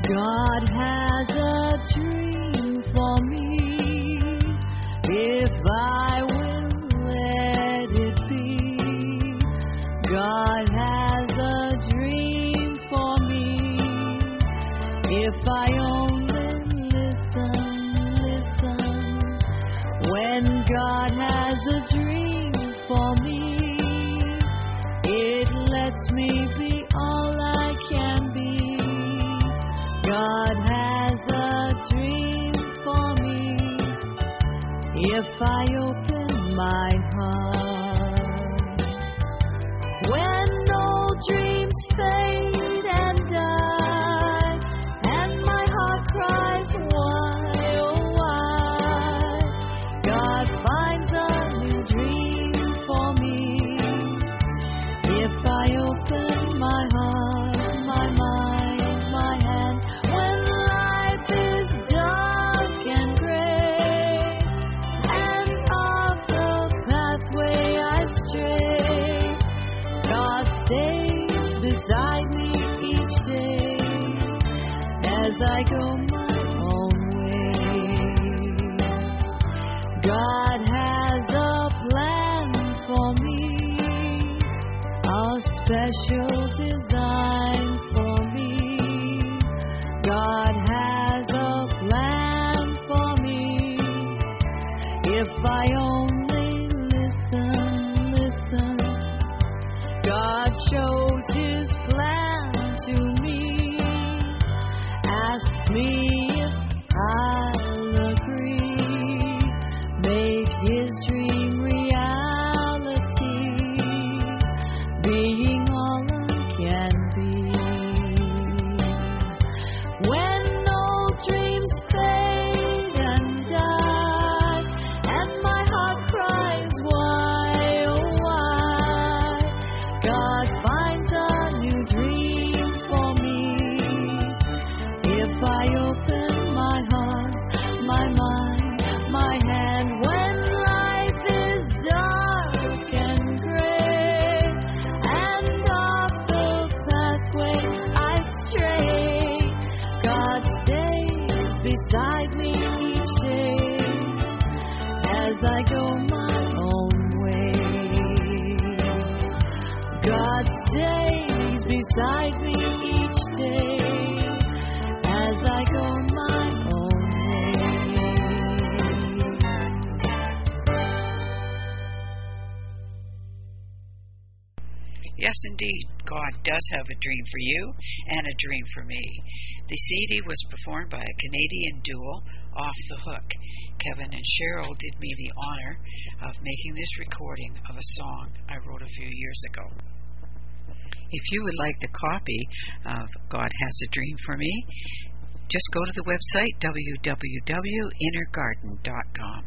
God has a dream for me, if I will let it be. God has a dream for me, if I only listen. When God has a dream for me, it lets me be all I can be. God has a dream for me, if I open my heart. When old dreams fade and die, and my heart cries, why, oh why? God finds a new dream for me, if I open my heart, my mind, my hand. When life is dark and gray, and off the pathway I stray, God stays beside me each day, as I go my own way. God has a plan for me, a special design for me. God has a plan for me, if I only listen. God shows His plan to me, asks me if I'll agree, make His dream reality, being all I can be. When old dreams fade and die, and my heart cries, why, oh why? God finds a new dream for me, if I open my heart, my mind, my hand. When life is dark and gray, and off the pathway I stray, God stays beside me each day, as I go my own way. God stays beside me each day, as I go my own way. Yes, indeed, God does have a dream for you and a dream for me. The CD was performed by a Canadian duo, Off the Hook. Kevin and Cheryl did me the honor of making this recording of a song I wrote a few years ago. If you would like the copy of God Has a Dream for Me, just go to the website www.innergarden.com.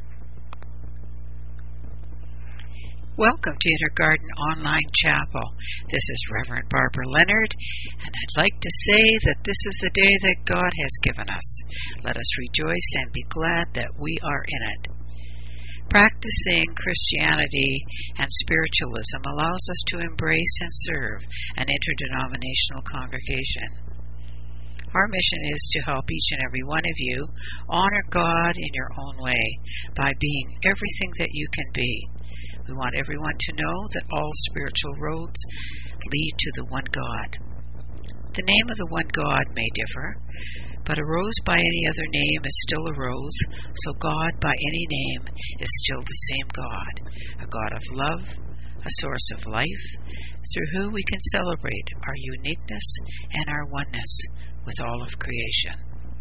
Welcome to Inner Garden Online Chapel. This is Reverend Barbara Leonard, and I'd like to say that this is the day that God has given us. Let us rejoice and be glad that we are in it. Practicing Christianity and spiritualism allows us to embrace and serve an interdenominational congregation. Our mission is to help each and every one of you honor God in your own way by being everything that you can be. We want everyone to know that all spiritual roads lead to the one God. The name of the one God may differ, but a rose by any other name is still a rose, so God by any name is still the same God, a God of love, a source of life, through who we can celebrate our uniqueness and our oneness with all of creation.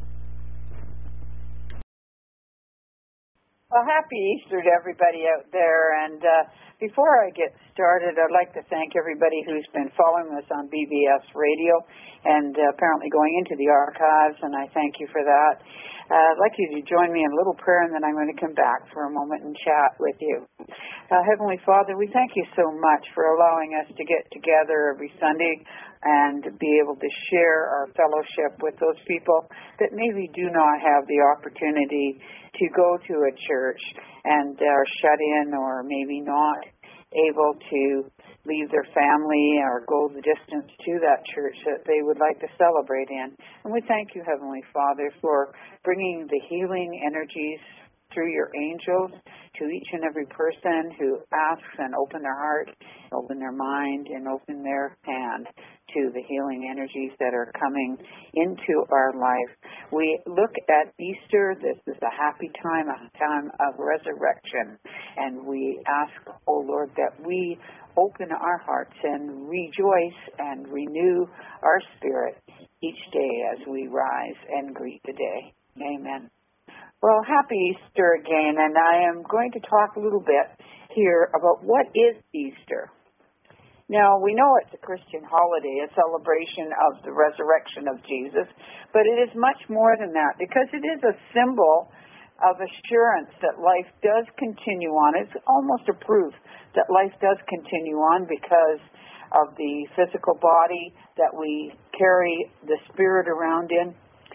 Well, happy Easter to everybody out there. And before I get started, I'd like to thank everybody who's been following us on BBS Radio and apparently going into the archives, and I thank you for that. I'd like you to join me in a little prayer, and then I'm going to come back for a moment and chat with you. Heavenly Father, we thank you so much for allowing us to get together every Sunday and be able to share our fellowship with those people that maybe do not have the opportunity to go to a church and are shut in or maybe not able to leave their family or go the distance to that church that they would like to celebrate in. And we thank you, Heavenly Father, for bringing the healing energies through your angels to each and every person who asks and open their heart, open their mind, and open their hand to the healing energies that are coming into our life. We look at Easter. This is a happy time, a time of resurrection. And we ask, oh Lord, that we open our hearts and rejoice and renew our spirit each day as we rise and greet the day. Amen. Well, happy Easter again, and I am going to talk a little bit here about what is Easter. Now, we know it's a Christian holiday, a celebration of the resurrection of Jesus, but it is much more than that because it is a symbol of assurance that life does continue on. It's almost a proof that life does continue on because of the physical body that we carry the spirit around in.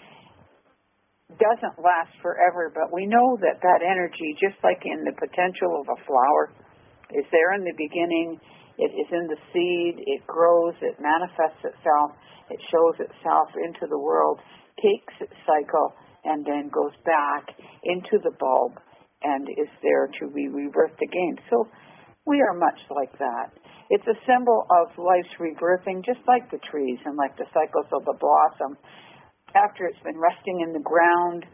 Doesn't last forever, but we know that that energy, just like in the potential of a flower, is there in the beginning. It is in the seed. It grows. It manifests itself. It shows itself into the world, takes its cycle, and then goes back into the bulb and is there to be rebirthed again. So we are much like that. It's a symbol of life's rebirthing, just like the trees and like the cycles of the blossom. After it's been resting in the ground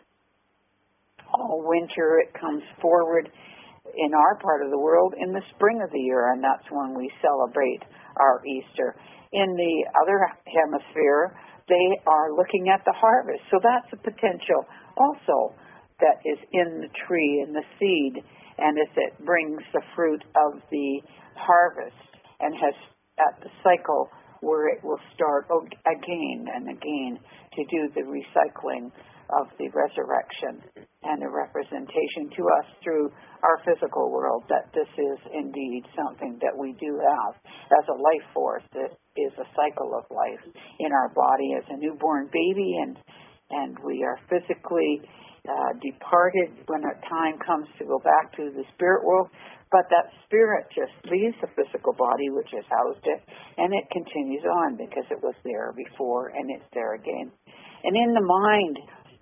all winter, it comes forward in our part of the world in the spring of the year, and that's when we celebrate our Easter. In the other hemisphere, they are looking at the harvest. So that's a potential also that is in the tree, in the seed, and as it brings the fruit of the harvest and has at the cycle where it will start again and again to do the recycling of the resurrection and the representation to us through our physical world that this is indeed something that we do have as a life force. It is a cycle of life in our body as a newborn baby, and we are physically departed when a time comes to go back to the spirit world. But that spirit just leaves the physical body, which has housed it, and it continues on because it was there before, and it's there again. And in the mind,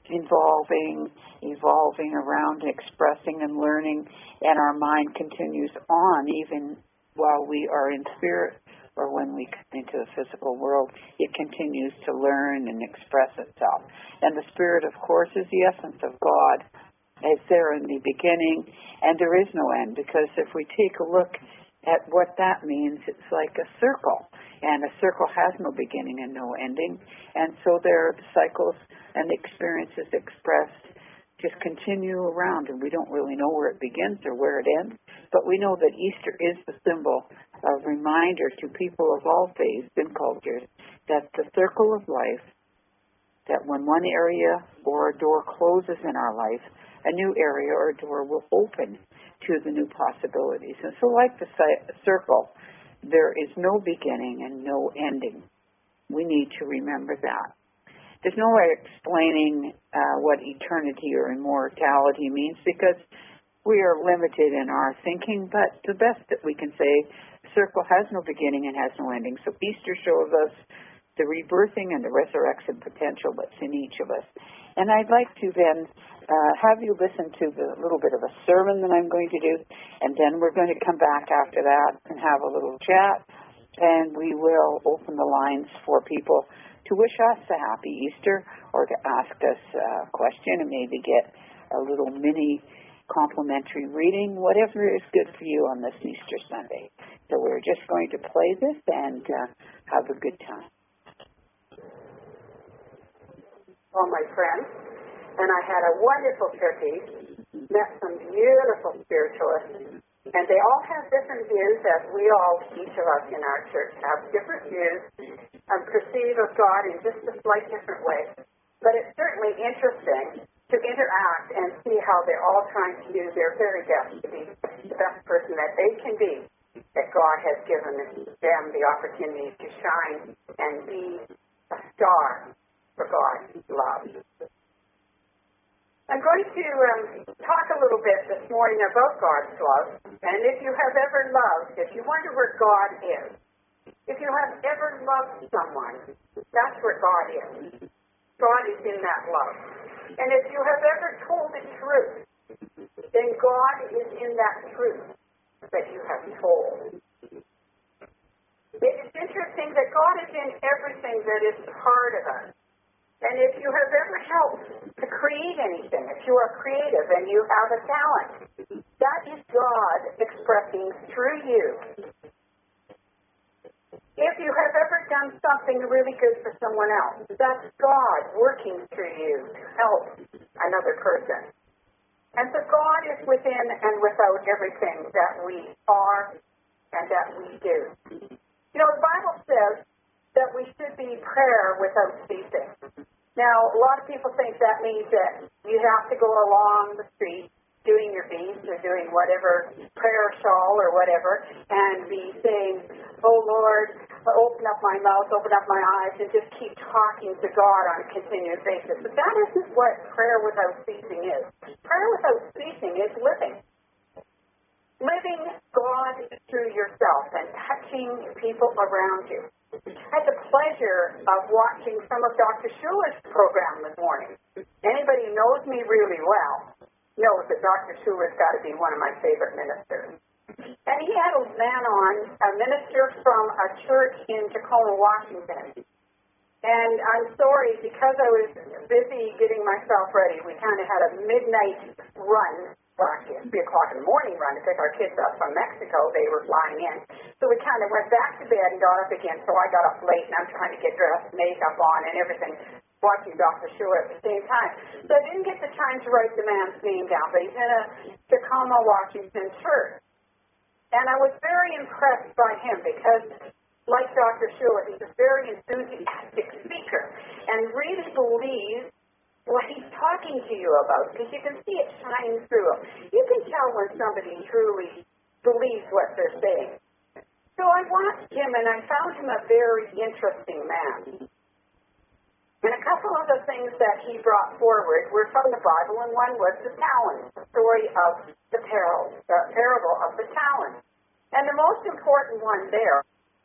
evolving around, expressing and learning, and our mind continues on even while we are in spirit or when we come into the physical world. It continues to learn and express itself. And the spirit, of course, is the essence of God. It's there in the beginning, and there is no end, because if we take a look at what that means, it's like a circle, and a circle has no beginning and no ending, and so there are cycles and experiences expressed just continue around, and we don't really know where it begins or where it ends, but we know that Easter is the symbol, a reminder to people of all faiths and cultures that the circle of life, that when one area or a door closes in our life, a new area or door will open to the new possibilities. And so like the circle, there is no beginning and no ending. We need to remember that. There's no way of explaining what eternity or immortality means because we are limited in our thinking, but the best that we can say, the circle has no beginning and has no ending. So Easter shows us the rebirthing and the resurrection potential that's in each of us. And I'd like to then have you listen to the little bit of a sermon that I'm going to do, and then we're going to come back after that and have a little chat, and we will open the lines for people to wish us a happy Easter or to ask us a question and maybe get a little mini complimentary reading, whatever is good for you on this Easter Sunday. So we're just going to play this and have a good time. All my friends, and I had a wonderful turkey, met some beautiful spiritualists, and they all have different views, as we all, each of us in our church, have different views and perceive of God in just a slight different way. But it's certainly interesting to interact and see how they're all trying to do their very best to be the best person that they can be, that God has given them the opportunity to shine and be a star for God's love. I'm going to talk a little bit this morning about God's love. And if you have ever loved, if you wonder where God is, if you have ever loved someone, that's where God is. God is in that love. And if you have ever told the truth, then God is in that truth that you have told. It is interesting that God is in everything that is part of us. And if you have ever helped to create anything, if you are creative and you have a talent, that is God expressing through you. If you have ever done something really good for someone else, that's God working through you to help another person. And so God is within and without everything that we are and that we do. You know, the Bible says that we should be prayer without ceasing. Now, a lot of people think that means that you have to go along the street doing your beads or doing whatever prayer shawl or whatever and be saying, oh, Lord, open up my mouth, open up my eyes, and just keep talking to God on a continuous basis. But that isn't what prayer without ceasing is. Prayer without ceasing is living. Living God through yourself and touching people around you. I had the pleasure of watching some of Dr. Schuler's program this morning. Anybody who knows me really well knows that Dr. Schuler's got to be one of my favorite ministers. And he had a man on, a minister from a church in Tacoma, Washington. And I'm sorry, because I was busy getting myself ready, we kind of had a midnight run. Well, actually, 3 o'clock in the morning run to pick our kids up from Mexico. They were flying in. So we kind of went back to bed and got up again. So I got up late, and I'm trying to get dressed, makeup on, and everything, watching Dr. Schuler at the same time. So I didn't get the time to write the man's name down, but he's in a Tacoma, Washington church. And I was very impressed by him because, like Dr. Schuler, he's a very enthusiastic speaker and really believes what he's talking to you about, because you can see it shining through him. You can tell when somebody truly believes what they're saying. So I watched him, and I found him a very interesting man. And a couple of the things that he brought forward were from the Bible, and one was the talents, the story of the parable of the talents. And the most important one there,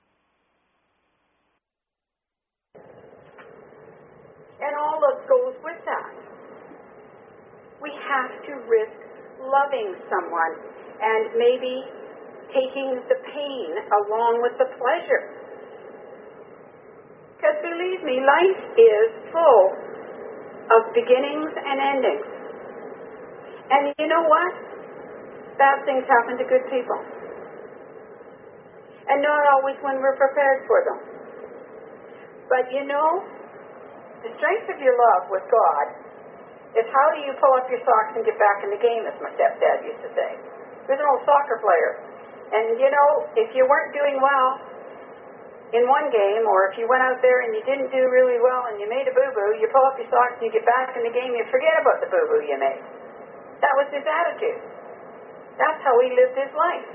and all that goes with that. We have to risk loving someone and maybe taking the pain along with the pleasure. Because believe me, life is full of beginnings and endings. And you know what? Bad things happen to good people. And not always when we're prepared for them. But you know, the strength of your love with God is how do you pull up your socks and get back in the game, as my stepdad used to say. He was an old soccer player. And, you know, if you weren't doing well in one game, or if you went out there and you didn't do really well and you made a boo-boo, you pull up your socks and you get back in the game, you forget about the boo-boo you made. That was his attitude. That's how he lived his life.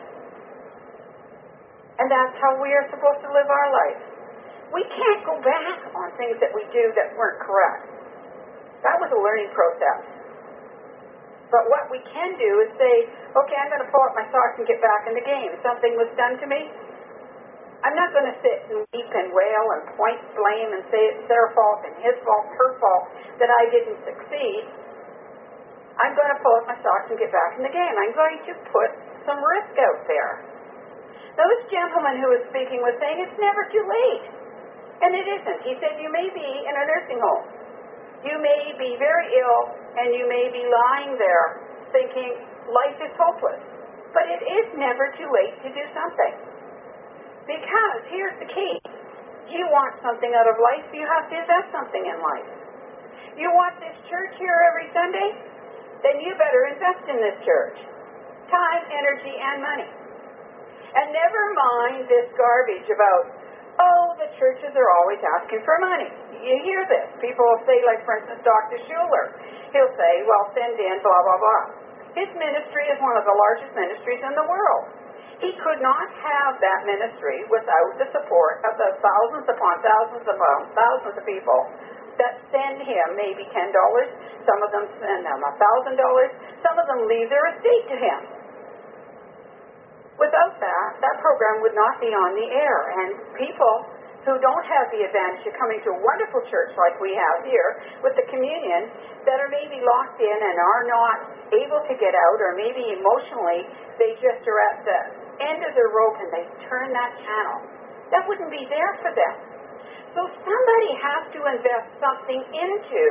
And that's how we are supposed to live our life. We can't go back on things that we do that weren't correct. That was a learning process. But what we can do is say, okay, I'm going to pull up my socks and get back in the game. Something was done to me. I'm not going to sit and weep and wail and point blame and say it's their fault and his fault, her fault, that I didn't succeed. I'm going to pull up my socks and get back in the game. I'm going to put some risk out there. Now, this gentleman who was speaking was saying it's never too late. And it isn't. He said you may be in a nursing home. You may be very ill, and you may be lying there thinking life is hopeless. But it is never too late to do something. Because here's the key. You want something out of life, you have to invest something in life. You want this church here every Sunday? Then you better invest in this church. Time, energy, and money. And never mind this garbage about, oh, the churches are always asking for money. You hear this. People will say, like, for instance, Dr. Schuler. He'll say, well, send in, blah, blah, blah. His ministry is one of the largest ministries in the world. He could not have that ministry without the support of the thousands upon thousands of people that send him maybe $10. Some of them send him $1,000. Some of them leave their estate to him. Without that program would not be on the air. And people who don't have the advantage of coming to a wonderful church like we have here with the communion, that are maybe locked in and are not able to get out, or maybe emotionally they just are at the end of their rope and they turn that channel, that wouldn't be there for them. So somebody has to invest something into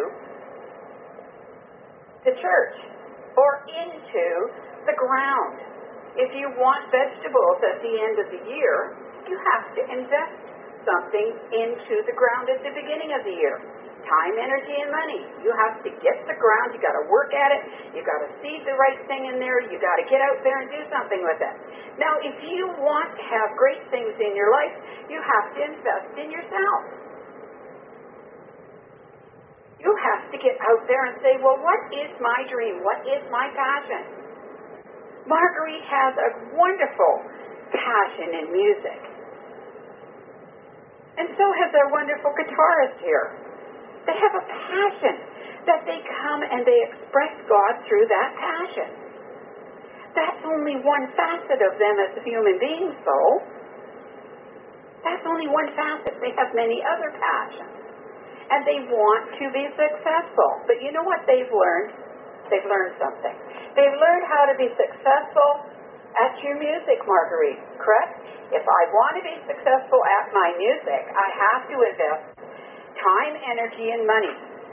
the church or into the ground. If you want vegetables at the end of the year, you have to invest something into the ground at the beginning of the year. Time, energy, and money. You have to get the ground. You got to work at it. You got to seed the right thing in there. You got to get out there and do something with it. Now, if you want to have great things in your life, you have to invest in yourself. You have to get out there and say, well, what is my dream? What is my passion? Marguerite has a wonderful passion in music. And so has our wonderful guitarist here. They have a passion that they come and they express God through that passion. That's only one facet of them as human beings, though. That's only one facet. They have many other passions. And they want to be successful. But you know what they've learned? They've learned something. They've learned how to be successful at your music, Marguerite, correct? If I want to be successful at my music, I have to invest time, energy, and money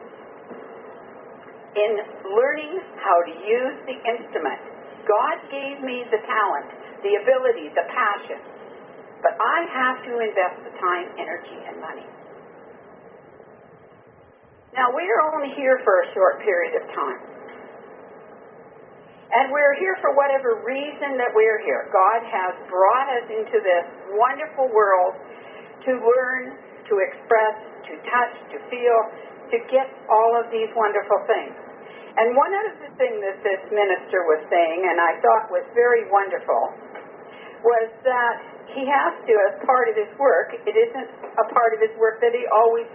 in learning how to use the instrument. God gave me the talent, the ability, the passion, but I have to invest the time, energy, and money. Now, we are only here for a short period of time. And we're here for whatever reason that we're here. God has brought us into this wonderful world to learn, to express, to touch, to feel, to get all of these wonderful things. And one of the things that this minister was saying, and I thought was very wonderful, was that he has to, as part of his work, it isn't a part of his work that he always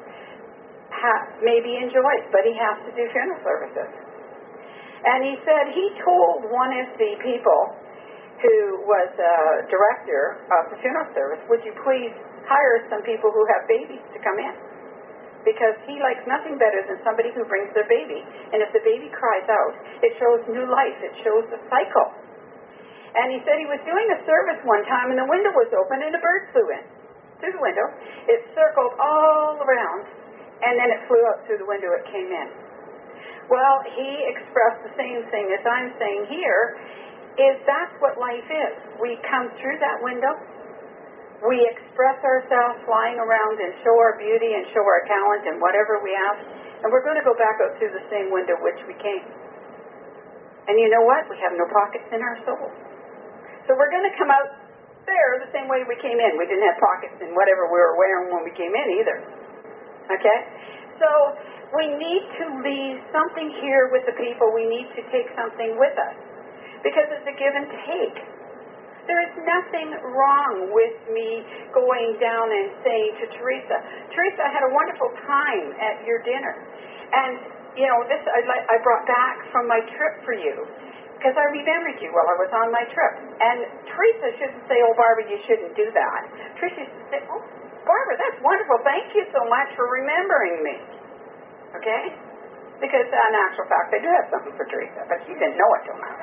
maybe enjoys, but he has to do funeral services. And he said he told one of the people who was a director of the funeral service, would you please hire some people who have babies to come in? Because he likes nothing better than somebody who brings their baby. And if the baby cries out, it shows new life. It shows a cycle. And he said he was doing a service one time and the window was open and a bird flew in through the window. It circled all around and then it flew out through the window. It came in. Well, he expressed the same thing as I'm saying here, is that's what life is. We come through that window, we express ourselves flying around and show our beauty and show our talent and whatever we have, and we're going to go back out through the same window which we came. And you know what? We have no pockets in our soul. So we're going to come out there the same way we came in. We didn't have pockets in whatever we were wearing when we came in either. Okay? So we need to leave something here with the people. We need to take something with us. Because it's a give and take. There is nothing wrong with me going down and saying to Teresa, Teresa, I had a wonderful time at your dinner. And, you know, this I brought back from my trip for you. Because I remembered you while I was on my trip. And Teresa shouldn't say, oh, Barbara, you shouldn't do that. Teresa should say, oh, Barbara, that's wonderful. Thank you so much for remembering me. Okay? Because in actual fact, I do have something for Teresa, but she didn't know it till now.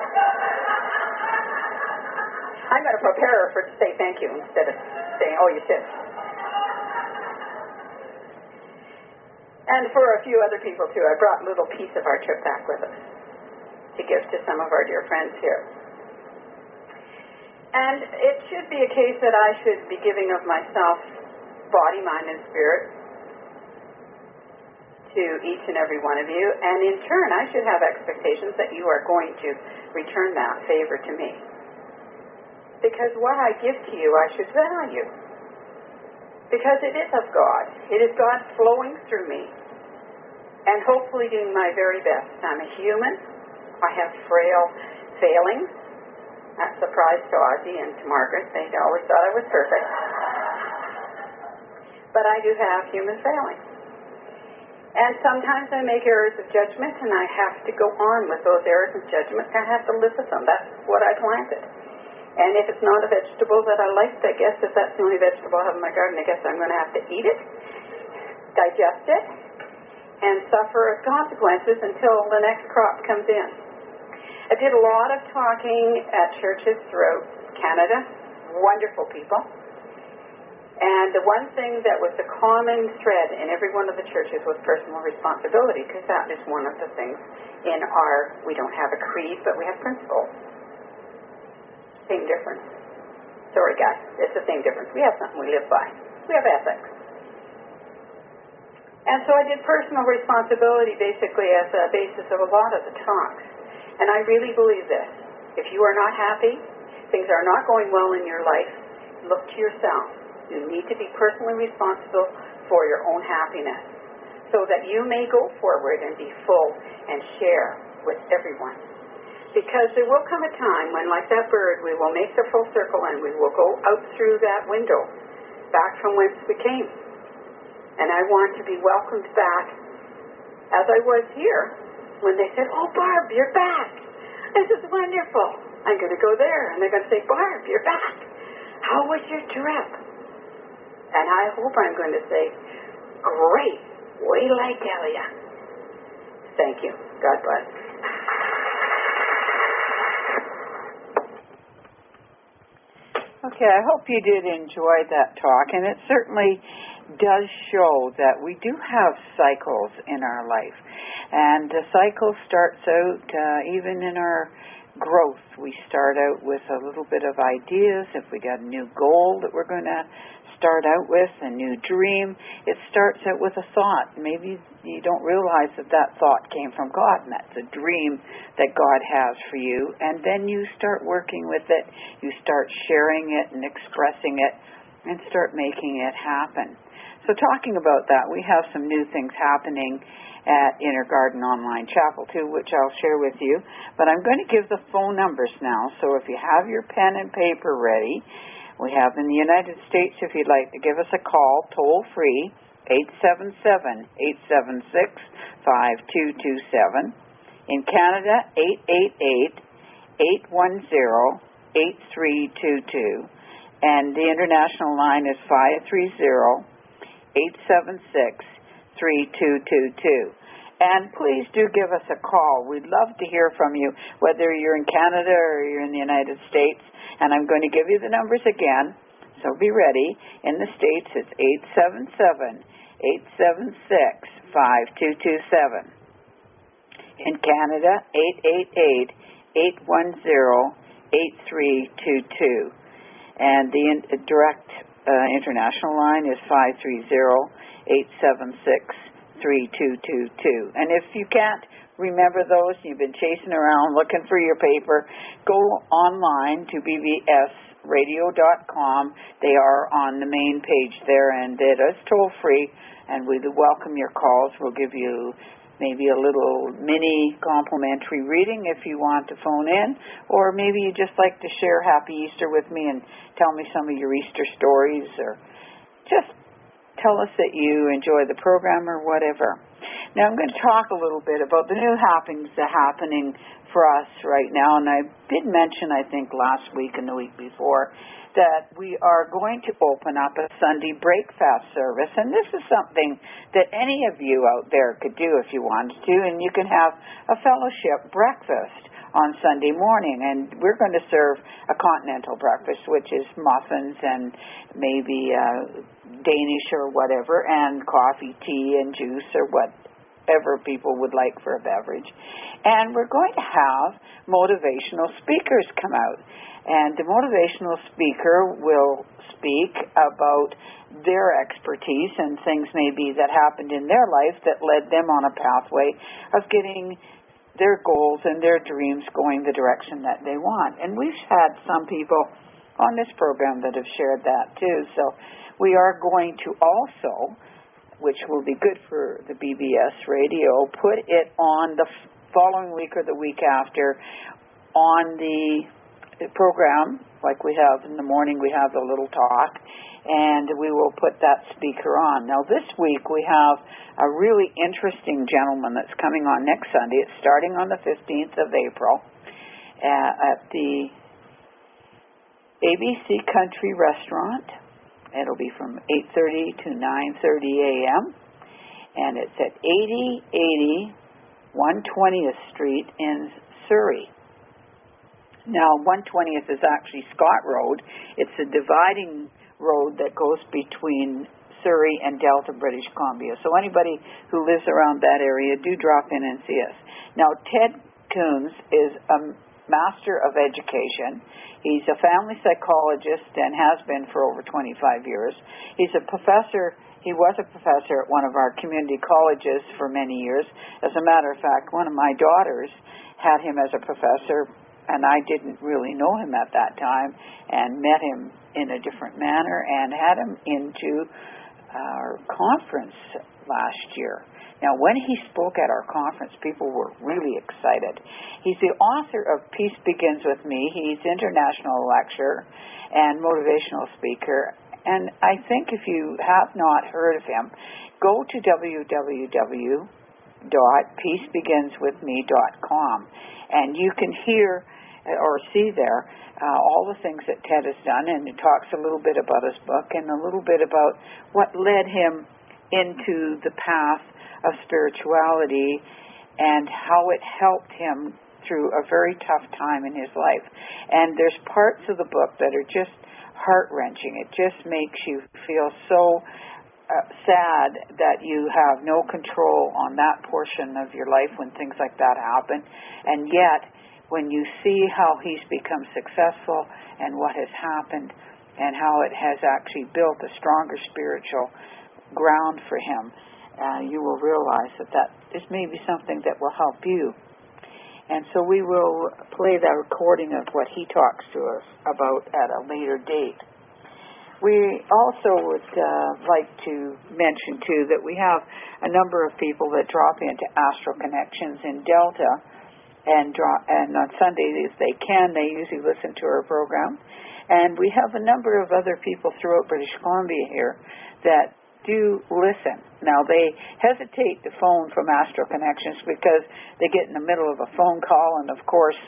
I'm going to prepare her to say thank you instead of saying, oh, you should. And for a few other people, too, I brought a little piece of our trip back with us to give to some of our dear friends here. And it should be a case that I should be giving of myself, body, mind, and spirit, to each and every one of you, and in turn I should have expectations that you are going to return that favor to me. Because what I give to you I should value. Because it is of God. It is God flowing through me and hopefully doing my very best. I'm a human. I have frail failings. That surprised to Ozzy and to Margaret. They always thought I was perfect. But I do have human failings. And sometimes I make errors of judgment, and I have to go on with those errors of judgment. I have to live with them. That's what I planted. And if it's not a vegetable that I like, I guess if that's the only vegetable I have in my garden, I guess I'm going to have to eat it, digest it, and suffer consequences until the next crop comes in. I did a lot of talking at churches throughout Canada, wonderful people. And the one thing that was the common thread in every one of the churches was personal responsibility, because that is one of the things in our, we don't have a creed, but we have principles. Same difference. Sorry, guys, it's the same difference. We have something we live by. We have ethics. And so I did personal responsibility basically as a basis of a lot of the talks. And I really believe this. If you are not happy, things are not going well in your life, look to yourself. You need to be personally responsible for your own happiness so that you may go forward and be full and share with everyone. Because there will come a time when, like that bird, we will make the full circle and we will go out through that window back from whence we came. And I want to be welcomed back as I was here when they said, "Oh, Barb, you're back. This is wonderful. I'm going to go there." And they're going to say, "Barb, you're back. How was your trip?" And I hope I'm going to say, "Great. Wait till I tell you." Thank you. God bless. Okay, I hope you did enjoy that talk, and it certainly does show that we do have cycles in our life, and the cycle starts out even in our growth. We start out with a little bit of ideas. If we got a new goal that we're going to start out with, a new dream, it starts out with a thought. Maybe you don't realize that that thought came from God, and that's a dream that God has for you, and then you start working with it, you start sharing it and expressing it, and start making it happen. So talking about that, we have some new things happening at Inner Garden Online Chapel too, which I'll share with you, but I'm going to give the phone numbers now, so if you have your pen and paper ready, we have in the United States, if you'd like to give us a call, toll-free, 877-876-5227. In Canada, 888-810-8322. And the international line is 530-876-3222. And please do give us a call. We'd love to hear from you, whether you're in Canada or you're in the United States. And I'm going to give you the numbers again, so be ready. In the States, it's 877-876-5227. In Canada, 888-810-8322. And the direct international line is 530-876-3222. And if you can't remember those, you've been chasing around looking for your paper, go online to bbsradio.com. They are on the main page there, and it is toll-free, and we welcome your calls. We'll give you maybe a little mini complimentary reading if you want to phone in, or maybe you just like to share Happy Easter with me and tell me some of your Easter stories, or just tell us that you enjoy the program or whatever. Now I'm going to talk a little bit about the new happenings that are happening for us right now, and I did mention, I think, last week and the week before, that we are going to open up a Sunday breakfast service, and this is something that any of you out there could do if you wanted to, and you can have a fellowship breakfast on Sunday morning, and we're going to serve a continental breakfast, which is muffins and maybe Danish or whatever, and coffee, tea, and juice, or whatever people would like for a beverage. And we're going to have motivational speakers come out. And the motivational speaker will speak about their expertise and things maybe that happened in their life that led them on a pathway of getting their goals and their dreams going the direction that they want. And we've had some people on this program that have shared that too. So we are going to also, which will be good for the BBS radio, put it on the following week or the week after on the program, like we have in the morning, we have a little talk, and we will put that speaker on. Now, this week we have a really interesting gentleman that's coming on next Sunday. It's starting on the 15th of April at the ABC Country Restaurant. It'll be from 8:30 to 9:30 a.m., and it's at 8080 120th Street in Surrey. Now, 120th is actually Scott Road. It's a dividing road that goes between Surrey and Delta, British Columbia. So anybody who lives around that area, do drop in and see us. Now, Ted Coons is a Master of Education. He's a family psychologist and has been for over 25 years. He's a professor. He was a professor at one of our community colleges for many years. As a matter of fact, one of my daughters had him as a professor, and I didn't really know him at that time, and met him in a different manner and had him into our conference last year. Now, when he spoke at our conference, people were really excited. He's the author of Peace Begins With Me. He's international lecturer and motivational speaker. And I think if you have not heard of him, go to www.peacebeginswithme.com, and you can hear or see there all the things that Ted has done, and he talks a little bit about his book and a little bit about what led him into the path of spirituality and how it helped him through a very tough time in his life. And there's parts of the book that are just heart-wrenching. It just makes you feel so sad that you have no control on that portion of your life when things like that happen. And yet, when you see how he's become successful and what has happened and how it has actually built a stronger spiritual ground for him, you will realize that this may be something that will help you. And so we will play that recording of what he talks to us about at a later date. We also would like to mention, too, that we have a number of people that drop into Astral Connections in Delta, and on Sundays, if they can, they usually listen to our program. And we have a number of other people throughout British Columbia here that do listen. Now, they hesitate to phone from Astral Connections because they get in the middle of a phone call, and of course,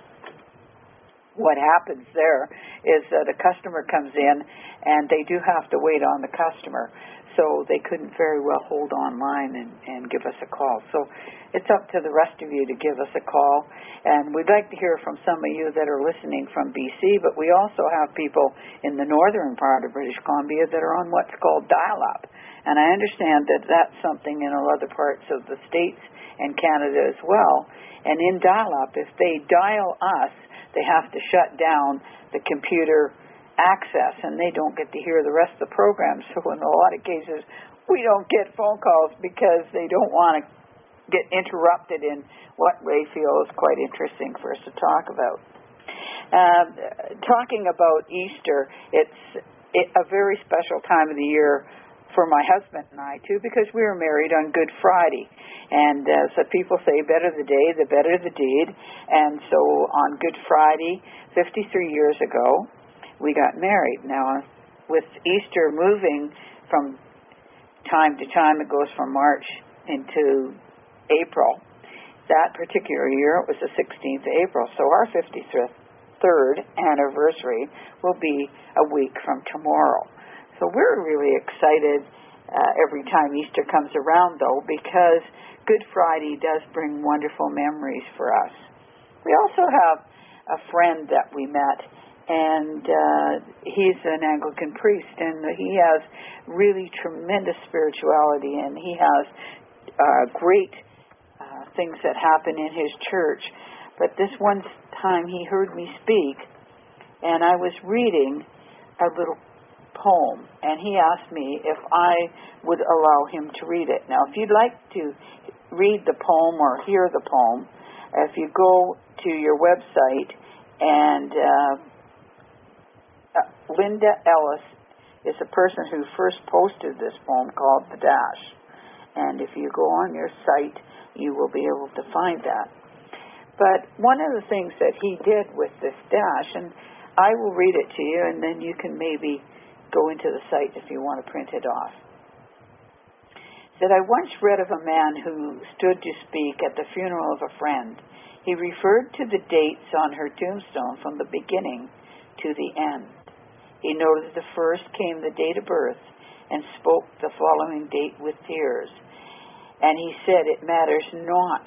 what happens there is that a customer comes in, and they do have to wait on the customer. So they couldn't very well hold online and give us a call. So it's up to the rest of you to give us a call. And we'd like to hear from some of you that are listening from BC, but we also have people in the northern part of British Columbia that are on what's called dial-up. And I understand that that's something in other parts of the States and Canada as well. And in dial-up, if they dial us, they have to shut down the computer access, and they don't get to hear the rest of the program. So in a lot of cases, we don't get phone calls because they don't want to get interrupted in what they feel is quite interesting for us to talk about. Talking about Easter, it's a very special time of the year for my husband and I, too, because we were married on Good Friday. And so people say, better the day, the better the deed. And so on Good Friday, 53 years ago, we got married. Now, with Easter moving from time to time, it goes from March into April. That particular year, it was the 16th of April. So our 53rd anniversary will be a week from tomorrow. So we're really excited every time Easter comes around, though, because Good Friday does bring wonderful memories for us. We also have a friend that we met, and he's an Anglican priest, and he has really tremendous spirituality, and he has great things that happen in his church. But this one time he heard me speak, and I was reading a little poem, and he asked me if I would allow him to read it. Now, if you'd like to read the poem or hear the poem, if you go to your website, and Linda Ellis is the person who first posted this poem called The Dash. And if you go on your site, you will be able to find that. But one of the things that he did with this dash, and I will read it to you, and then you can maybe go into the site if you want to print it off. That I once read of a man who stood to speak at the funeral of a friend. He referred to the dates on her tombstone from the beginning to the end. He noted the first came the date of birth and spoke the following date with tears. And he said it matters not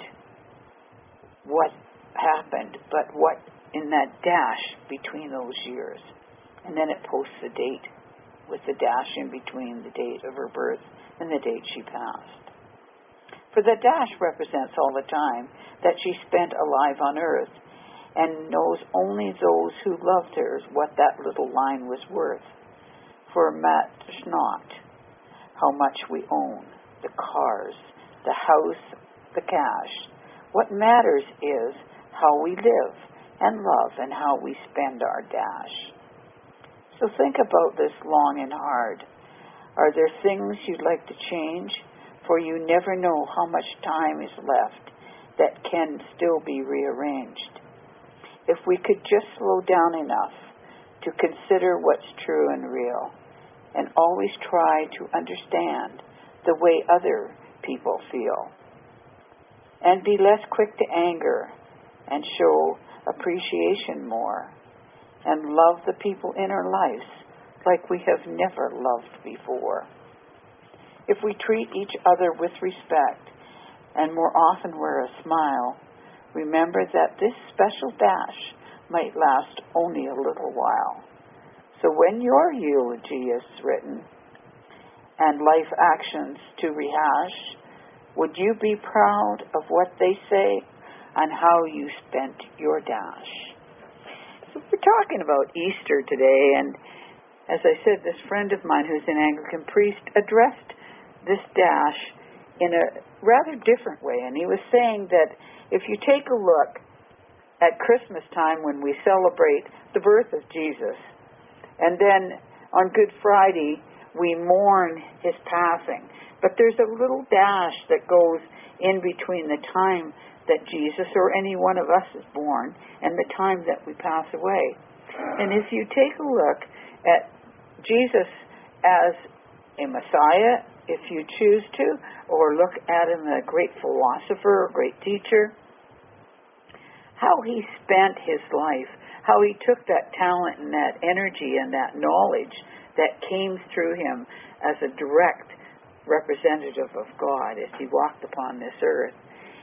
what happened, but what in that dash between those years. And then it posts the date with the dash in between the date of her birth and the date she passed. For the dash represents all the time that she spent alive on earth, and knows only those who loved her what that little line was worth. For it matters not how much we own, the cars, the house, the cash. What matters is how we live and love and how we spend our dash. So think about this long and hard. Are there things you'd like to change? For you never know how much time is left that can still be rearranged. If we could just slow down enough to consider what's true and real, and always try to understand the way other people feel, and be less quick to anger, and show appreciation more, and love the people in our lives like we have never loved before. If we treat each other with respect and more often wear a smile, remember that this special dash might last only a little while. So when your eulogy is written and life actions to rehash, would you be proud of what they say and how you spent your dash? So we're talking about Easter today, and as I said, this friend of mine who's an Anglican priest addressed this dash in a rather different way. And he was saying that if you take a look at Christmas time when we celebrate the birth of Jesus, and then on Good Friday we mourn his passing, but there's a little dash that goes in between the time that Jesus or any one of us is born and the time that we pass away. And if you take a look at Jesus as a Messiah, if you choose to, or look at him as a great philosopher, a great teacher, how he spent his life, how he took that talent and that energy and that knowledge that came through him as a direct representative of God as he walked upon this earth.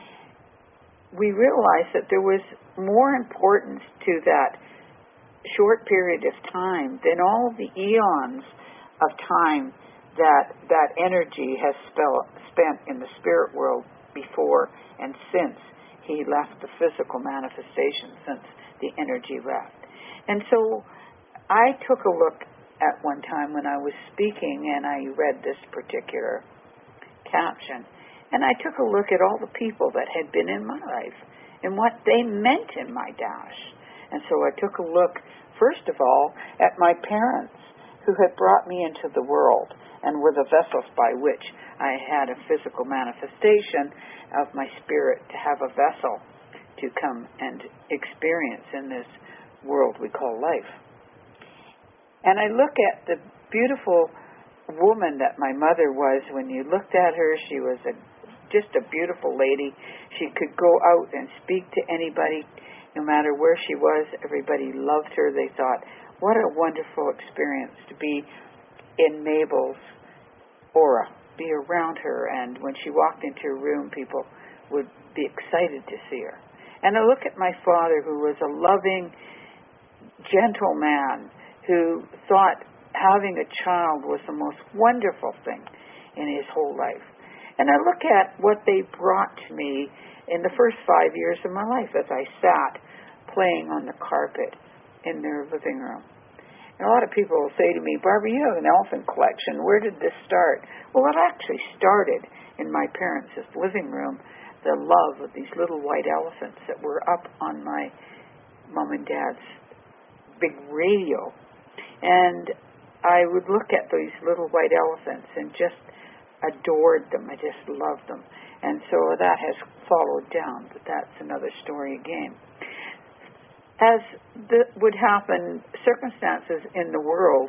We realized that there was more importance to that short period of time than all the eons of time that energy has spent in the spirit world before and since he left the physical manifestation, since the energy left. And so I took a look at one time when I was speaking and I read this particular caption, and I took a look at all the people that had been in my life and what they meant in my dash. And so I took a look, first of all, at my parents who had brought me into the world and were the vessels by which I had a physical manifestation of my spirit to have a vessel to come and experience in this world we call life. And I look at the beautiful woman that my mother was. When you looked at her, she was just a beautiful lady. She could go out and speak to anybody. No matter where she was, everybody loved her. They thought, what a wonderful experience to be in Mabel's aura, be around her. And when she walked into a room, people would be excited to see her. And I look at my father, who was a loving, gentle man, who thought having a child was the most wonderful thing in his whole life. And I look at what they brought to me in the first 5 years of my life as I sat playing on the carpet in their living room. And a lot of people will say to me, Barbara, you have an elephant collection. Where did this start? Well, it actually started in my parents' living room, the love of these little white elephants that were up on my mom and dad's big radio. And I would look at these little white elephants and just adored them. I just loved them. And so that has followed down, but that's another story again. As would happen, circumstances in the world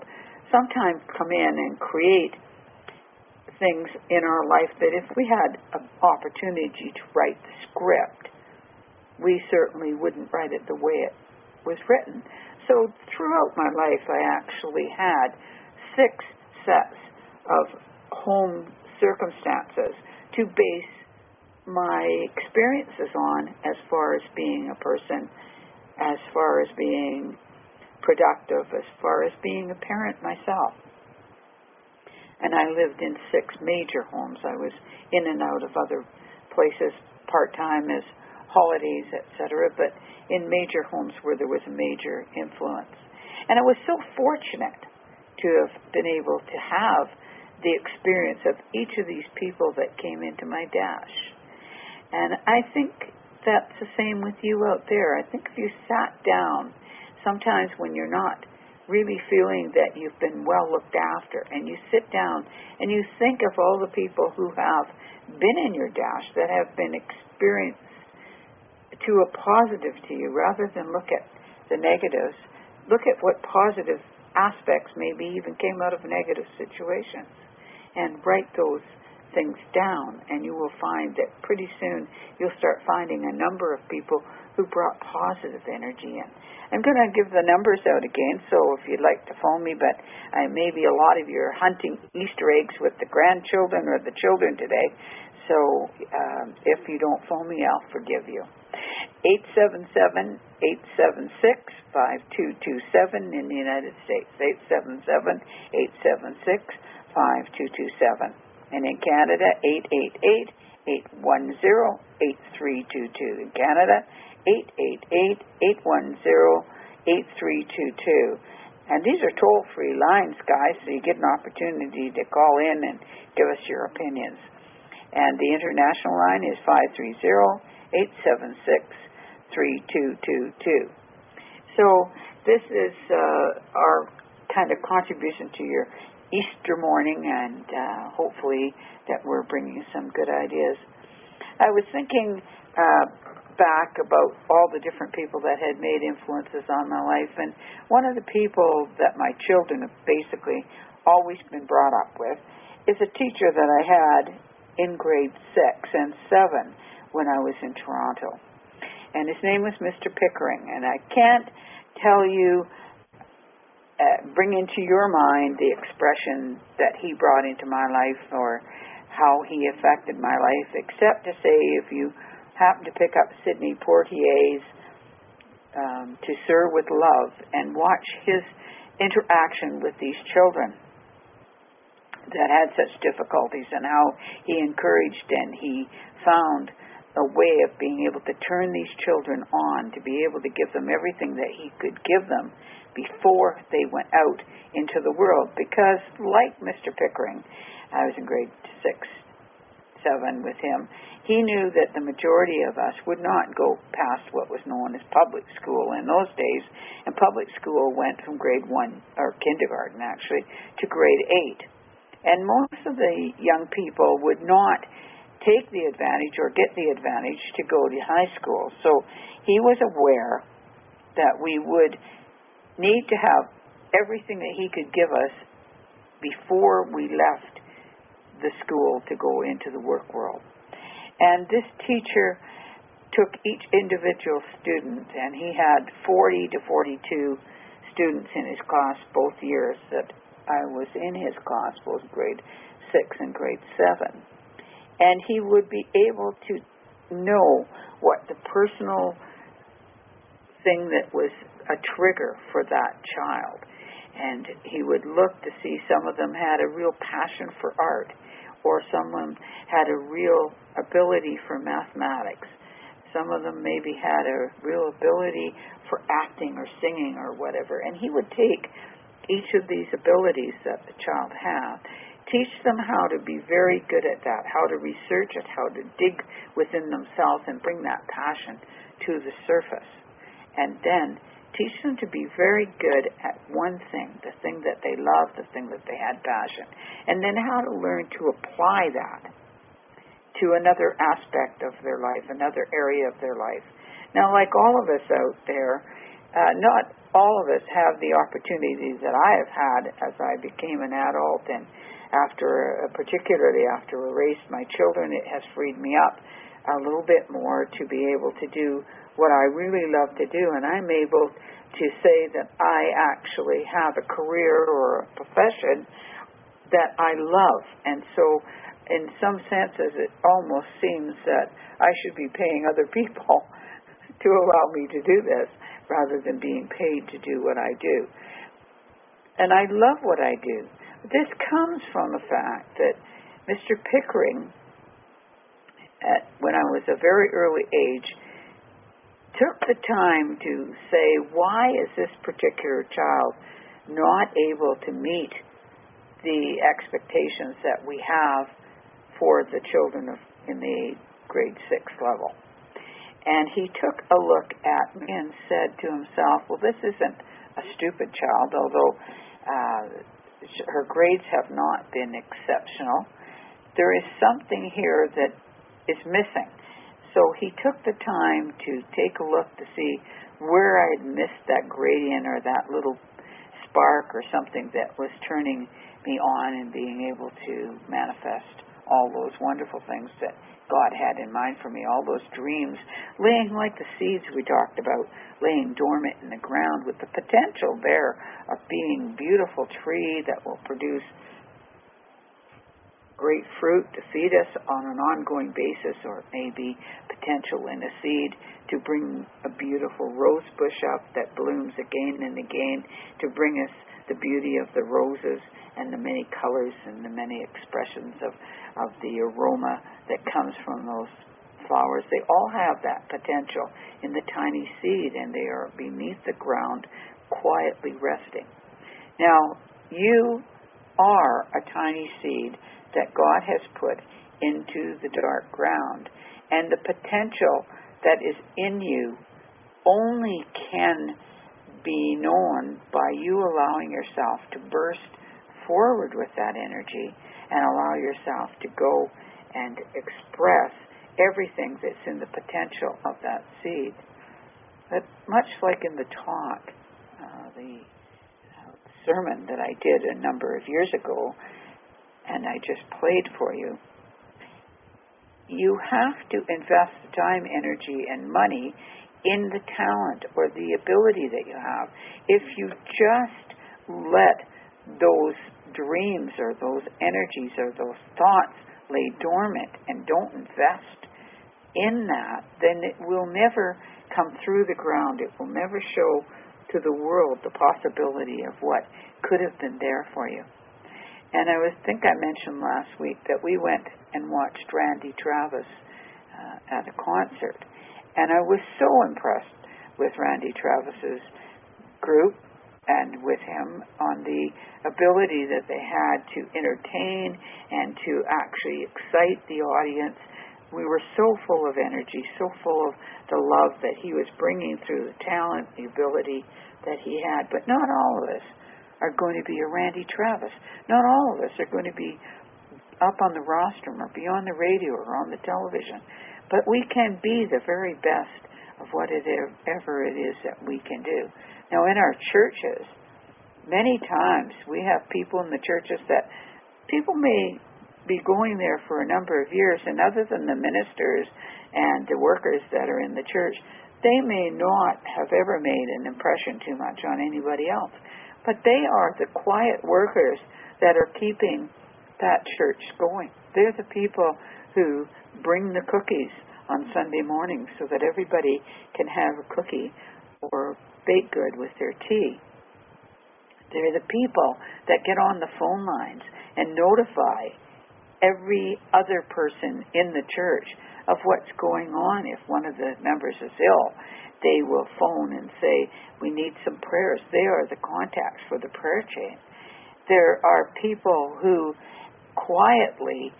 sometimes come in and create things in our life that if we had an opportunity to write the script, we certainly wouldn't write it the way it was written. So throughout my life, I actually had 6 sets of home circumstances to base my experiences on, as far as being a person, as far as being productive, as far as being a parent myself. And I lived in 6 major homes. I was in and out of other places part-time as holidays, etc., but in major homes where there was a major influence. And I was so fortunate to have been able to have the experience of each of these people that came into my dash. And I think that's the same with you out there. I think if you sat down, sometimes when you're not really feeling that you've been well looked after, and you sit down and you think of all the people who have been in your dash, that have been experienced to a positive to you, rather than look at the negatives, look at what positive aspects maybe even came out of negative situations, and write those things down, and you will find that pretty soon you'll start finding a number of people who brought positive energy in. I'm going to give the numbers out again, so if you'd like to phone me, but maybe a lot of you are hunting Easter eggs with the grandchildren or the children today, so if you don't phone me, I'll forgive you. 877-876-5227 in the United States, 877-876-5227. And in Canada, 888-810-8322. In Canada, 888-810-8322. And these are toll-free lines, guys, so you get an opportunity to call in and give us your opinions. And the international line is 530-876-3222. So this is our kind of contribution to your Easter morning, and hopefully that we're bringing you some good ideas. I was thinking back about all the different people that had made influences on my life, and one of the people that my children have basically always been brought up with is a teacher that I had in grade 6 and 7 when I was in Toronto. And his name was Mr. Pickering, and I can't tell you bring into your mind the expression that he brought into my life or how he affected my life, except to say if you happen to pick up Sidney Poitier's To Sir with Love and watch his interaction with these children that had such difficulties, and how he encouraged and he found a way of being able to turn these children on, to be able to give them everything that he could give them before they went out into the world. Because like Mr. Pickering, I was in grade 6, 7 with him, he knew that the majority of us would not go past what was known as public school in those days, and public school went from grade 1, or kindergarten actually, to grade 8. And most of the young people would not take the advantage or get the advantage to go to high school. So he was aware that we would need to have everything that he could give us before we left the school to go into the work world. And this teacher took each individual student, and he had 40 to 42 students in his class both years that I was in his class, both grade 6 and grade 7. And he would be able to know what the personal thing that was a trigger for that child. And he would look to see some of them had a real passion for art, or someone had a real ability for mathematics. Some of them maybe had a real ability for acting or singing or whatever. And he would take each of these abilities that the child had, teach them how to be very good at that, how to research it, how to dig within themselves and bring that passion to the surface. And then teach them to be very good at one thing, the thing that they loved, the thing that they had passion. And then how to learn to apply that to another aspect of their life, another area of their life. Now, like all of us out there, not all of us have the opportunities that I have had as I became an adult, and particularly after I raised my children, it has freed me up a little bit more to be able to do what I really love to do, and I'm able to say that I actually have a career or a profession that I love. And so in some senses it almost seems that I should be paying other people to allow me to do this rather than being paid to do what I do. And I love what I do. This comes from the fact that Mr. Pickering, when I was a very early age, took the time to say, why is this particular child not able to meet the expectations that we have for the children in the grade 6 level? And he took a look at me and said to himself, well, this isn't a stupid child, although her grades have not been exceptional. There is something here that is missing. So he took the time to take a look to see where I had missed that gradient or that little spark or something that was turning me on and being able to manifest all those wonderful things that God had in mind for me, all those dreams, laying like the seeds we talked about, laying dormant in the ground with the potential there of being a beautiful tree that will produce great fruit to feed us on an ongoing basis, or it may be potential in a seed to bring a beautiful rose bush up that blooms again and again, to bring us the beauty of the roses and the many colors and the many expressions of the aroma that comes from those flowers. They all have that potential in the tiny seed, and they are beneath the ground quietly resting. Now, you are a tiny seed that God has put into the dark ground, and the potential that is in you only can be known by you allowing yourself to burst forward with that energy and allow yourself to go and express everything that's in the potential of that seed. But much like in the talk, the sermon that I did a number of years ago, and I just played for you, you have to invest time, energy, and money in the talent or the ability that you have. If you just let those dreams or those energies or those thoughts lay dormant and don't invest in that, then it will never come through the ground. It will never show to the world the possibility of what could have been there for you. And I think I mentioned last week that we went and watched Randy Travis at a concert. And I was so impressed with Randy Travis's group and with him on the ability that they had to entertain and to actually excite the audience. We were so full of energy, so full of the love that he was bringing through the talent, the ability that he had. But not all of us are going to be a Randy Travis. Not all of us are going to be up on the rostrum or be on the radio or on the television. But we can be the very best of whatever it is that we can do. Now, in our churches, many times we have people in the churches that people may be going there for a number of years, and other than the ministers and the workers that are in the church, they may not have ever made an impression too much on anybody else. But they are the quiet workers that are keeping that church going. They're the people who bring the cookies on Sunday morning so that everybody can have a cookie or baked good with their tea. They're the people that get on the phone lines and notify every other person in the church of what's going on. If one of the members is ill, they will phone and say, we need some prayers. They are the contacts for the prayer chain. There are people who quietly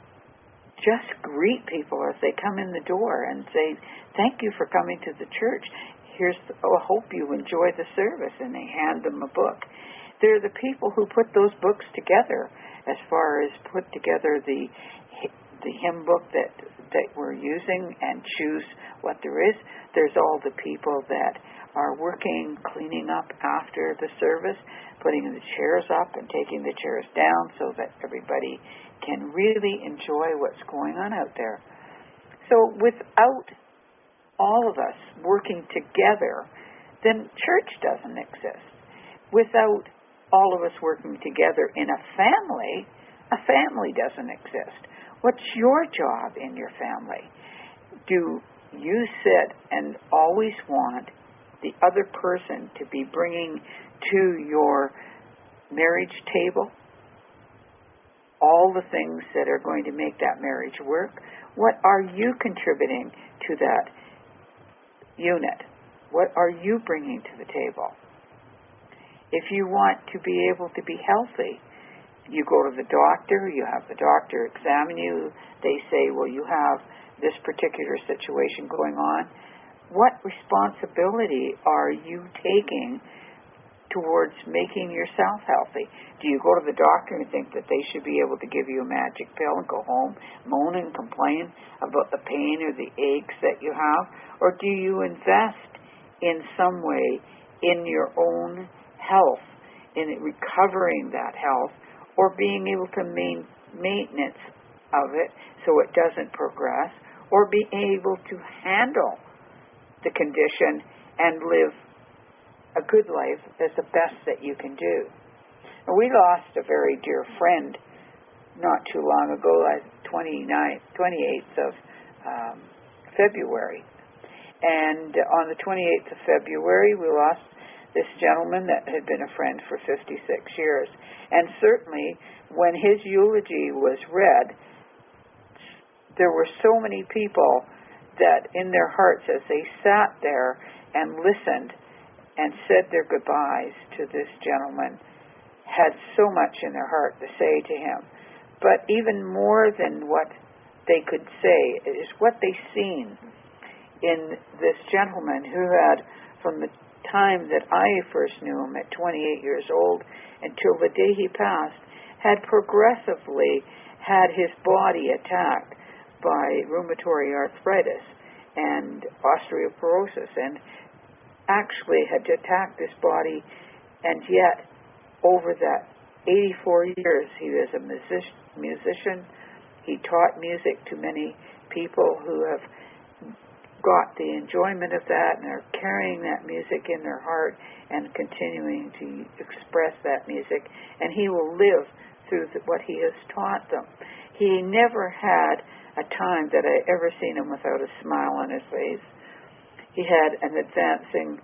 just greet people as they come in the door and say, thank you for coming to the church. I hope you enjoy the service, and they hand them a book. They're the people who put those books together, as far as put together the hymn book that we're using and choose what there is. There's all the people that are working, cleaning up after the service, putting the chairs up and taking the chairs down so that everybody can really enjoy what's going on out there. So without all of us working together, then church doesn't exist. Without all of us working together in a family doesn't exist. What's your job in your family? Do you sit and always want the other person to be bringing to your marriage table all the things that are going to make that marriage work? What are you contributing to that unit? What are you bringing to the table? If you want to be able to be healthy, you go to the doctor, you have the doctor examine you, they say, well, you have this particular situation going on. What responsibility are you taking towards making yourself healthy? Do you go to the doctor and think that they should be able to give you a magic pill and go home, moan and complain about the pain or the aches that you have? Or do you invest in some way in your own health, in recovering that health, or being able to maintenance of it so it doesn't progress, or be able to handle the condition and live a good life as the best that you can do? And we lost a very dear friend not too long ago, 28th of February. And on the 28th of February, we lost this gentleman that had been a friend for 56 years. And certainly, when his eulogy was read, there were so many people that in their hearts, as they sat there and listened and said their goodbyes to this gentleman, had so much in their heart to say to him. But even more than what they could say is what they seen in this gentleman who had, from the time that I first knew him at 28 years old until the day he passed, had progressively had his body attacked by rheumatoid arthritis and osteoporosis, and actually had attacked his body, and yet over that 84 years he was a musician. He taught music to many people who have got the enjoyment of that and are carrying that music in their heart and continuing to express that music, and he will live through what he has taught them. He never had a time that I ever seen him without a smile on his face. He had an advancing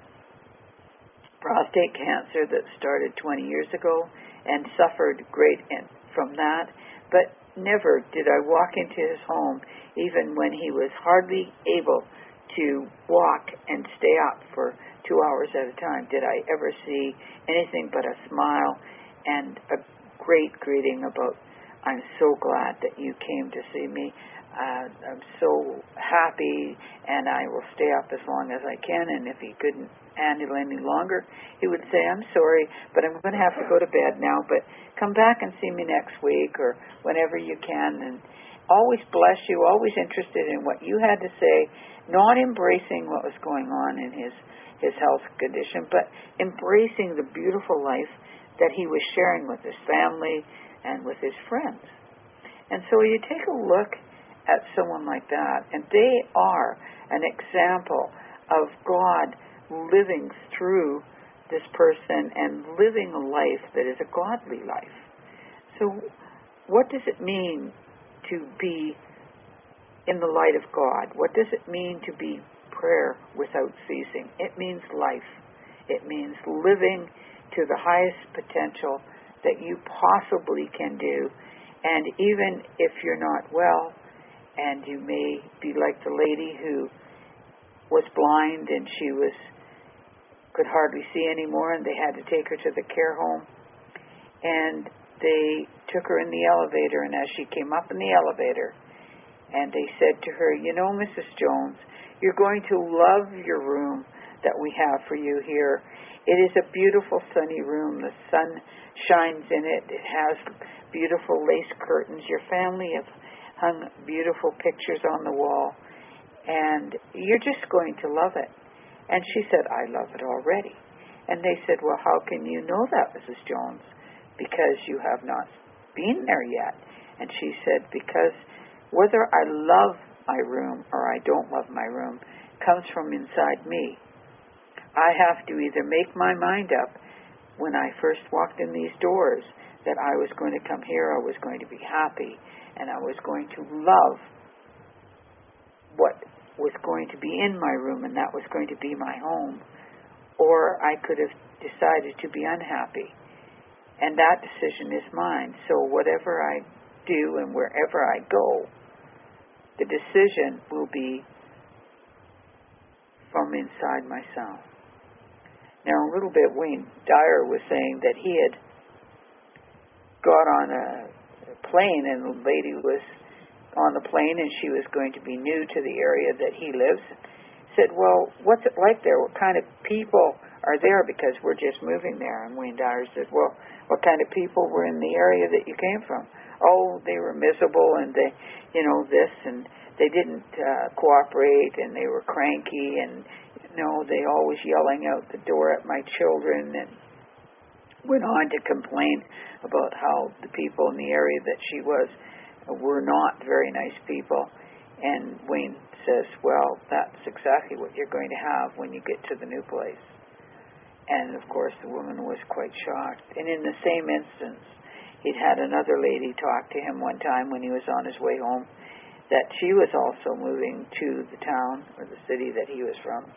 prostate cancer that started 20 years ago and suffered great from that, but never did I walk into his home, even when he was hardly able to walk and stay up for 2 hours at a time, did I ever see anything but a smile and a great greeting about, I'm so glad that you came to see me. I'm so happy, and I will stay up as long as I can. And if he couldn't handle any longer, he would say, I'm sorry, but I'm going to have to go to bed now, but come back and see me next week or whenever you can. And always bless you, always interested in what you had to say, not embracing what was going on in his health condition, but embracing the beautiful life that he was sharing with his family and with his friends. And so you take a look at someone like that, and they are an example of God living through this person and living a life that is a godly life. So what does it mean to be in the light of God? What does it mean to be prayer without ceasing? It means life. It means living to the highest potential that you possibly can do. And even if you're not well, and you may be like the lady who was blind and she could hardly see anymore, and they had to take her to the care home, and they took her in the elevator, and as she came up in the elevator, and they said to her, you know, Mrs. Jones, you're going to love your room that we have for you here. It is a beautiful sunny room. The sun shines in it. It has beautiful lace curtains. Your family have hung beautiful pictures on the wall, and you're just going to love it. And she said, I love it already. And they said, well, how can you know that, Mrs. Jones? Because you have not been there yet. And she said, because whether I love my room or I don't love my room comes from inside me. I have to either make my mind up when I first walked in these doors that I was going to come here, I was going to be happy, and I was going to love what was going to be in my room, and that was going to be my home. Or I could have decided to be unhappy. And that decision is mine. So whatever I do and wherever I go, the decision will be from inside myself. Now, a little bit, Wayne Dyer was saying that he had got on a plane, and the lady was on the plane, and she was going to be new to the area that he lives. Said, well, what's it like there? What kind of people are there? Because we're just moving there. And Wayne Dyer said, well, what kind of people were in the area that you came from? Oh, they were miserable, and they, this, and they didn't cooperate, and they were cranky, and they always yelling out the door at my children, and went on to complain about how the people in the area that she was were not very nice people. And Wayne says, well, that's exactly what you're going to have when you get to the new place. And, of course, the woman was quite shocked. And in the same instance, he'd had another lady talk to him one time when he was on his way home that she was also moving to the town or the city that he was from.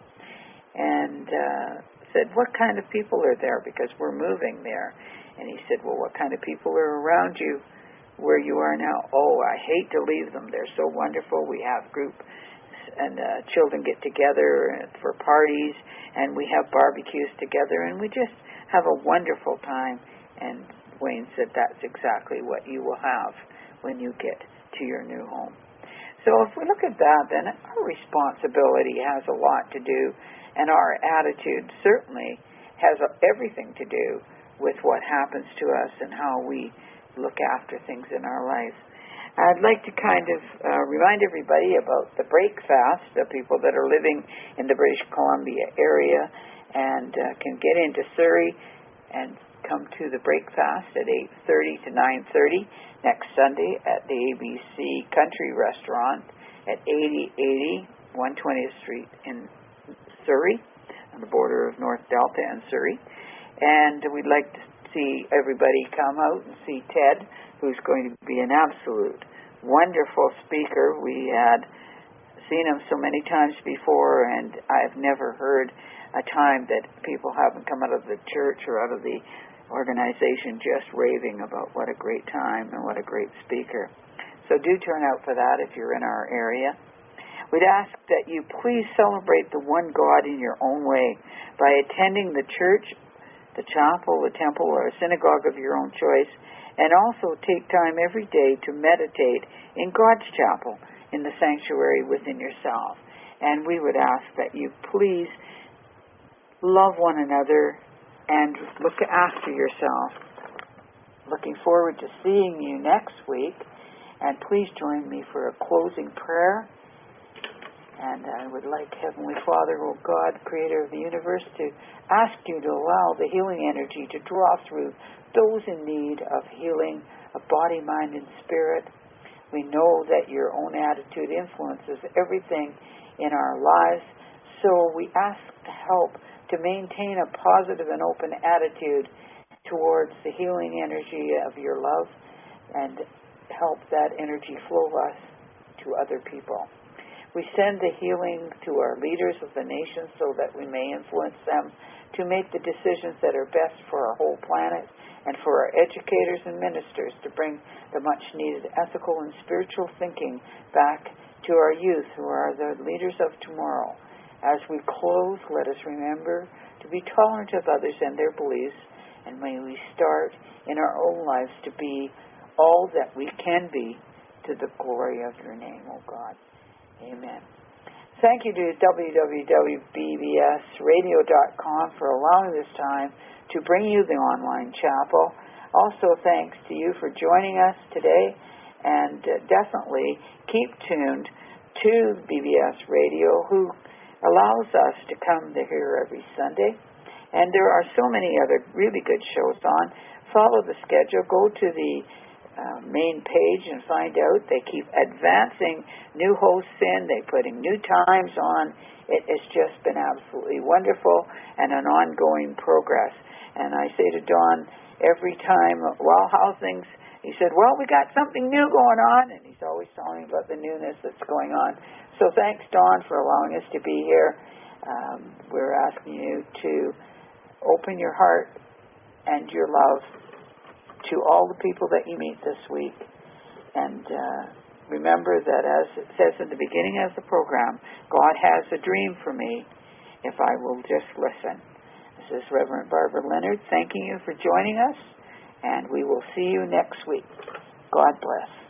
And said, what kind of people are there? Because we're moving there. And he said, well, what kind of people are around you where you are now? Oh, I hate to leave them. They're so wonderful. We have groups and children get together for parties, and we have barbecues together, and we just have a wonderful time. And Wayne said, that's exactly what you will have when you get to your new home. So if we look at that, then our responsibility has a lot to do, and our attitude certainly has everything to do with what happens to us and how we look after things in our life. I'd like to kind of remind everybody about the Break Fast, the people that are living in the British Columbia area and can get into Surrey and come to the Break Fast at 8:30 to 9:30 next Sunday at the ABC Country Restaurant at 8080 120th Street in Surrey, on the border of North Delta and Surrey. And we'd like to see everybody come out and see Ted, who's going to be an absolute wonderful speaker. We had seen him so many times before, and I've never heard a time that people haven't come out of the church or out of the organization just raving about what a great time and what a great speaker. So do turn out for that if you're in our area. We'd ask that you please celebrate the one God in your own way by attending the church, the chapel, the temple, or a synagogue of your own choice, and also take time every day to meditate in God's chapel, in the sanctuary within yourself. And we would ask that you please love one another and look after yourself. Looking forward to seeing you next week, and please join me for a closing prayer. And I would like Heavenly Father, O God, Creator of the universe, to ask you to allow the healing energy to draw through those in need of healing of body, mind, and spirit. We know that your own attitude influences everything in our lives, so we ask help to maintain a positive and open attitude towards the healing energy of your love and help that energy flow us to other people. We send the healing to our leaders of the nation so that we may influence them to make the decisions that are best for our whole planet, and for our educators and ministers to bring the much-needed ethical and spiritual thinking back to our youth, who are the leaders of tomorrow. As we close, let us remember to be tolerant of others and their beliefs, and may we start in our own lives to be all that we can be to the glory of your name, O God. Amen. Thank you to www.bbsradio.com for allowing this time to bring you the online chapel. Also, thanks to you for joining us today, and definitely keep tuned to BBS Radio, who allows us to come to here every Sunday. And there are so many other really good shows on. Follow the schedule. Go to the main page and find out. They keep advancing new hosts in. They're putting new times on. It has just been absolutely wonderful and an ongoing progress. And I say to Don every time, well, how things, he said, well, we got something new going on. And he's always telling me about the newness that's going on. So thanks, Don, for allowing us to be here. We're asking you to open your heart and your love to all the people that you meet this week. And remember that, as it says in the beginning of the program, God has a dream for me if I will just listen. This is Reverend Barbara Leonard thanking you for joining us, and we will see you next week. God bless.